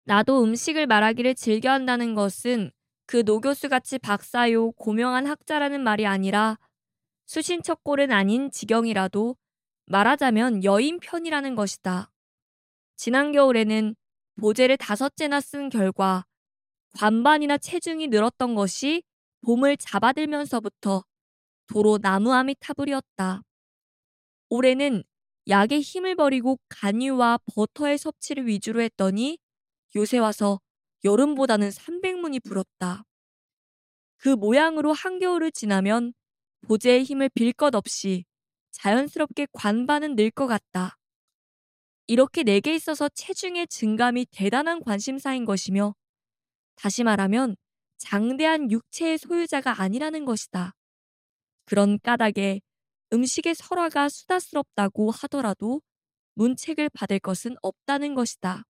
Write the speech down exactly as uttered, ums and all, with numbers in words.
나도 음식을 말하기를 즐겨한다는 것은 그 노교수같이 박사요 고명한 학자라는 말이 아니라 수신척골은 아닌 지경이라도 말하자면 여인 편이라는 것이다. 지난 겨울에는 보제를 다섯째나 쓴 결과 관반이나 체중이 늘었던 것이 봄을 잡아들면서부터 도로 나무아미 타불이었다. 올해는 약의 힘을 버리고 간유와 버터의 섭취를 위주로 했더니 요새 와서 여름보다는 삼백문이 불었다. 그 모양으로 한겨울을 지나면 보제의 힘을 빌 것 없이 자연스럽게 관반은 늘 것 같다. 이렇게 내게 있어서 체중의 증감이 대단한 관심사인 것이며 다시 말하면 장대한 육체의 소유자가 아니라는 것이다. 그런 까닭에 음식의 설화가 수다스럽다고 하더라도 문책을 받을 것은 없다는 것이다.